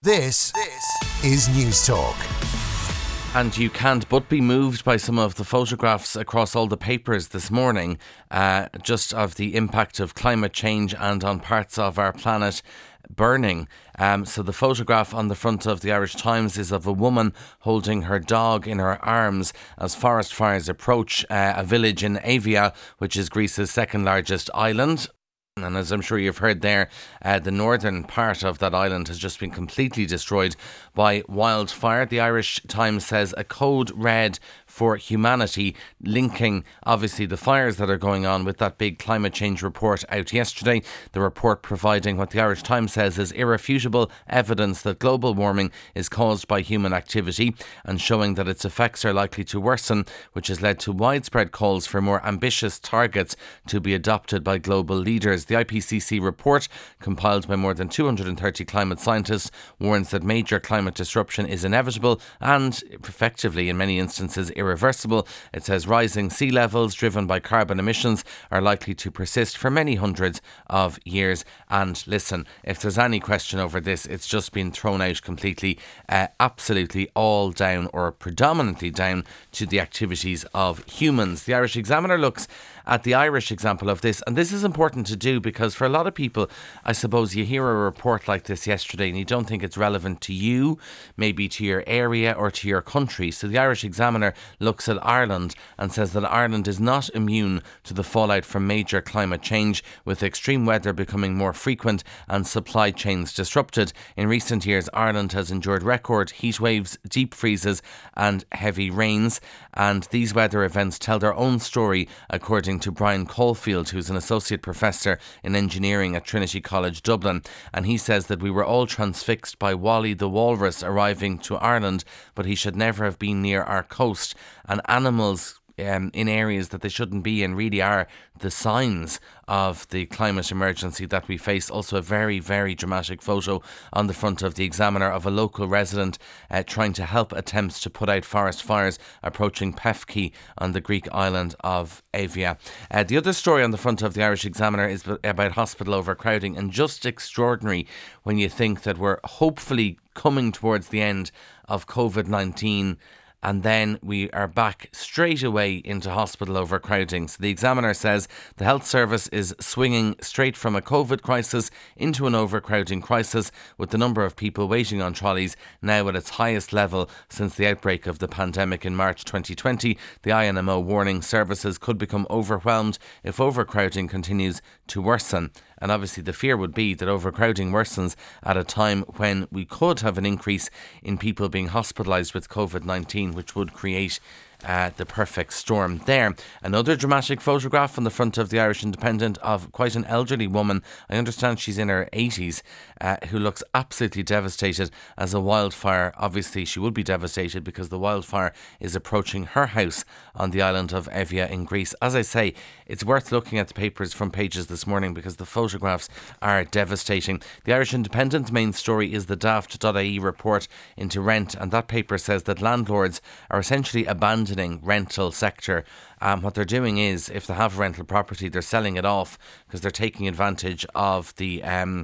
This is News Talk. And you can't but be moved by some of the photographs across all the papers this morning, just of the impact of climate change and on parts of our planet burning. So the photograph on the front of the Irish Times is of a woman holding her dog in her arms as forest fires approach a village in Evia, which is Greece's second largest island. And as I'm sure you've heard there, the northern part of that island has just been completely destroyed by wildfire. The Irish Times says a code red for humanity, linking obviously the fires that are going on with that big climate change report out yesterday. The report providing what the Irish Times says is irrefutable evidence that global warming is caused by human activity and showing that its effects are likely to worsen, which has led to widespread calls for more ambitious targets to be adopted by global leaders. The IPCC report, compiled by more than 230 climate scientists, warns that major climate disruption is inevitable and effectively, in many instances, irreversible. It says rising sea levels driven by carbon emissions are likely to persist for many hundreds of years. And listen, if there's any question over this, it's just been thrown out completely, absolutely all down, or predominantly down, to the activities of humans. The Irish Examiner looks at the Irish example of this, and this is important to do because for a lot of people, I suppose you hear a report like this yesterday and you don't think it's relevant to you, maybe to your area or to your country. So the Irish Examiner looks at Ireland and says that Ireland is not immune to the fallout from major climate change, with extreme weather becoming more frequent and supply chains disrupted. In recent years, Ireland has endured record heat waves, deep freezes and heavy rains, and these weather events tell their own story, according to Brian Caulfield, who's an associate professor in engineering at Trinity College Dublin. And he says that we were all transfixed by Wally the walrus arriving to Ireland, but he should never have been near our coast. And animals in areas that they shouldn't be in really are the signs of the climate emergency that we face. Also a very, very dramatic photo on the front of the Examiner of a local resident trying to help attempts to put out forest fires approaching Pefki on the Greek island of Evia. The other story on the front of the Irish Examiner is about hospital overcrowding, and just extraordinary when you think that we're hopefully coming towards the end of COVID-19, and then we are back straight away into hospital overcrowding. So the Examiner says the health service is swinging straight from a COVID crisis into an overcrowding crisis, with the number of people waiting on trolleys now at its highest level since the outbreak of the pandemic in March 2020. The INMO warning services could become overwhelmed if overcrowding continues to worsen. And obviously the fear would be that overcrowding worsens at a time when we could have an increase in people being hospitalised with COVID-19, which would create the perfect storm there. Another dramatic photograph on the front of the Irish Independent of quite an elderly woman, I understand she's in her 80s, who looks absolutely devastated as a wildfire. Obviously she would be devastated because the wildfire is approaching her house on the island of Evia in Greece. As I say, it's worth looking at the papers from pages this morning because the photographs are devastating. The Irish Independent's main story is the daft.ie report into rent, and that paper says that landlords are essentially abandoning rental sector. What they're doing is, if they have rental property, they're selling it off because they're taking advantage of the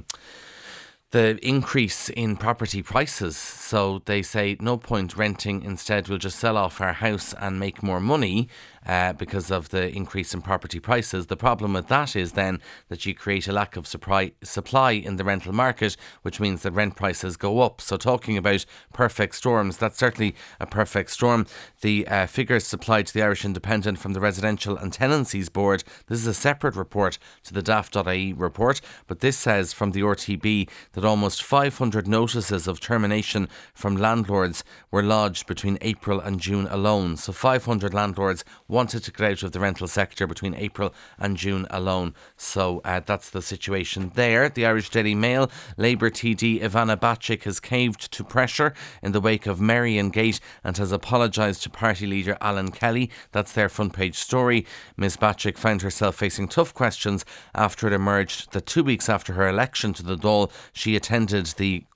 increase in property prices. So they say no point renting, instead we'll just sell off our house and make more money because of the increase in property prices. The problem with that is then that you create a lack of supply in the rental market, which means that rent prices go up. So talking about perfect storms, that's certainly a perfect storm. The figures supplied to the Irish Independent from the Residential and Tenancies Board, this is a separate report to the daft.ie report, but this says from the RTB that almost 500 notices of termination from landlords were lodged between April and June alone. So 500 landlords wanted to get out of the rental sector between April and June alone. So that's the situation there. The Irish Daily Mail, Labour TD Ivana Bacik has caved to pressure in the wake of Merrion Gate and has apologised to party leader Alan Kelly. That's their front page story. Ms Bacik found herself facing tough questions after it emerged that 2 weeks after her election to the Dáil, she attended the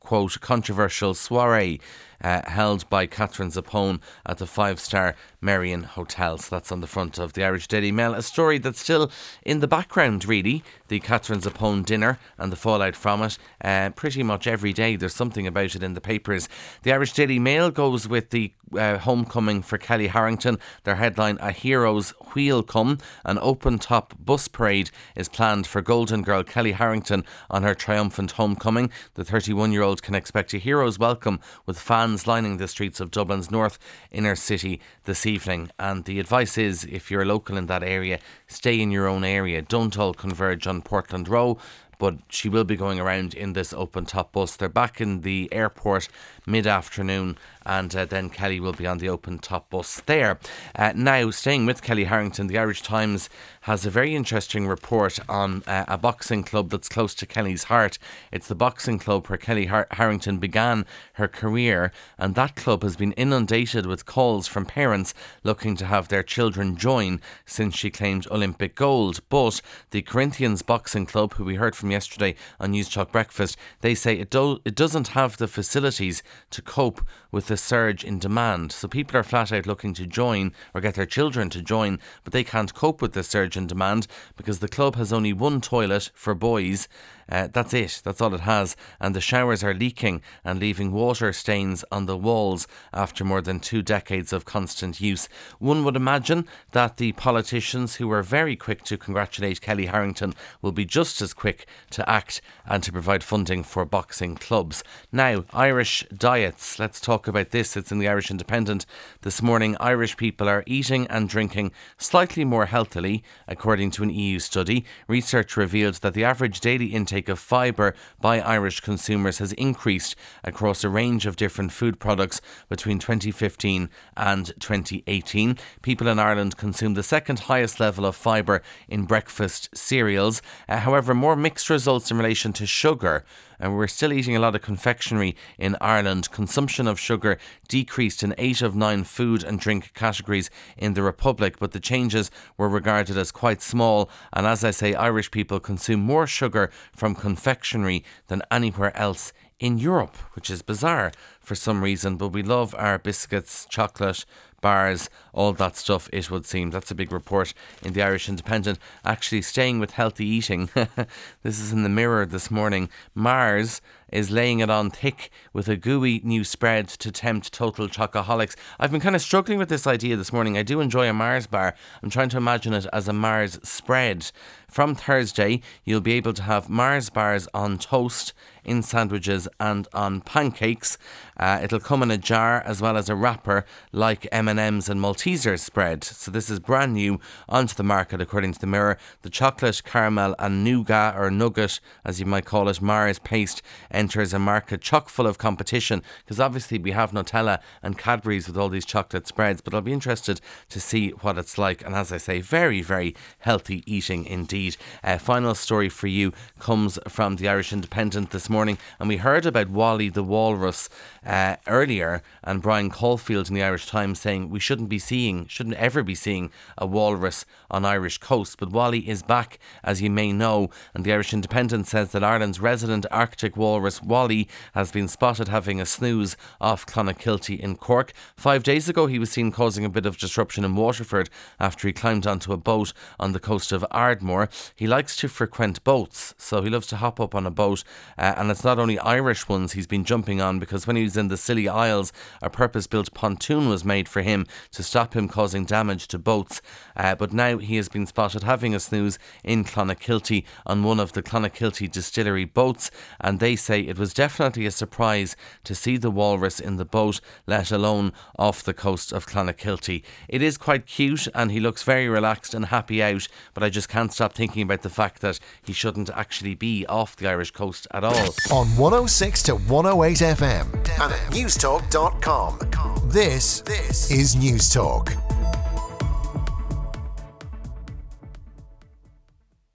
quote, controversial soiree held by Catherine Zappone at the 5-star Merrion Hotel. So that's on the front of the Irish Daily Mail. A story that's still in the background, really, the Catherine Zappone dinner and the fallout from it. Pretty much every day there's something about it in the papers. The Irish Daily Mail goes with the homecoming for Kellie Harrington. Their headline, A Hero's Wheel Come. An open-top bus parade is planned for Golden Girl Kellie Harrington on her triumphant homecoming. The 31-year-old can expect a hero's welcome with fans lining the streets of Dublin's north inner city this evening. And the advice is, if you're local in that area, stay in your own area. Don't all converge on Portland Row. But she will be going around in this open-top bus. They're back in the airport mid-afternoon, and then Kellie will be on the open-top bus there. Now, staying with Kellie Harrington, the Irish Times has a very interesting report on a boxing club that's close to Kellie's heart. It's the boxing club where Kellie Harrington began her career, and that club has been inundated with calls from parents looking to have their children join since she claimed Olympic gold. But the Corinthians Boxing Club, who we heard from yesterday on News Talk Breakfast, they say it doesn't have the facilities to cope with the surge in demand. So people are flat out looking to join or get their children to join, but they can't cope with the surge in demand because the club has only one toilet for boys. That's it. That's all it has. And the showers are leaking and leaving water stains on the walls after more than 2 decades of constant use. One would imagine that the politicians who were very quick to congratulate Kellie Harrington will be just as quick to act and to provide funding for boxing clubs. Now, Irish diets. Let's talk about this. It's in the Irish Independent this morning. Irish people are eating and drinking slightly more healthily, according to an EU study. Research revealed that the average daily intake of fibre by Irish consumers has increased across a range of different food products between 2015 and 2018. People in Ireland consume the second highest level of fibre in breakfast cereals. However, more mixed results in relation to sugar. And we're still eating a lot of confectionery in Ireland. Consumption of sugar decreased in 8 of 9 food and drink categories in the Republic, but the changes were regarded as quite small. And as I say, Irish people consume more sugar from confectionery than anywhere else in Europe, which is bizarre for some reason. But we love our biscuits, chocolate, bars, all that stuff, it would seem. That's a big report in the Irish Independent. Actually, staying with healthy eating, this is in the Mirror this morning. Mars is laying it on thick with a gooey new spread to tempt total chocoholics. I've been kind of struggling with this idea this morning. I do enjoy a Mars bar. I'm trying to imagine it as a Mars spread. From Thursday, you'll be able to have Mars bars on toast, in sandwiches and on pancakes. It'll come in a jar as well as a wrapper like M&M's and Maltesers spread. So this is brand new onto the market, according to the Mirror. The chocolate, caramel and nougat, or nugget as you might call it, Mars paste enters a market chock full of competition, because obviously we have Nutella and Cadbury's with all these chocolate spreads, but I'll be interested to see what it's like. And as I say, very, very healthy eating indeed. Final story for you comes from the Irish Independent this morning, and we heard about Wally the Walrus earlier, and Brian Caulfield in the Irish Times saying we shouldn't ever be seeing a walrus on Irish coast. But Wally is back, as you may know, and the Irish Independent says that Ireland's resident Arctic walrus Wally has been spotted having a snooze off Clonakilty in Cork. 5 days ago he was seen causing a bit of disruption in Waterford after he climbed onto a boat on the coast of Ardmore. He likes to frequent boats, so he loves to hop up on a boat, and it's not only Irish ones he's been jumping on, because when he was in the Scilly Isles, a purpose-built pontoon was made for him to stop him causing damage to boats. But now he has been spotted having a snooze in Clonakilty on one of the Clonakilty distillery boats, and they say it was definitely a surprise to see the walrus in the boat, let alone off the coast of Clonakilty. It is quite cute and he looks very relaxed and happy out, but I just can't stop thinking about the fact that he shouldn't actually be off the Irish coast at all. On 106 to 108 FM and at newstalk.com. This is News Talk.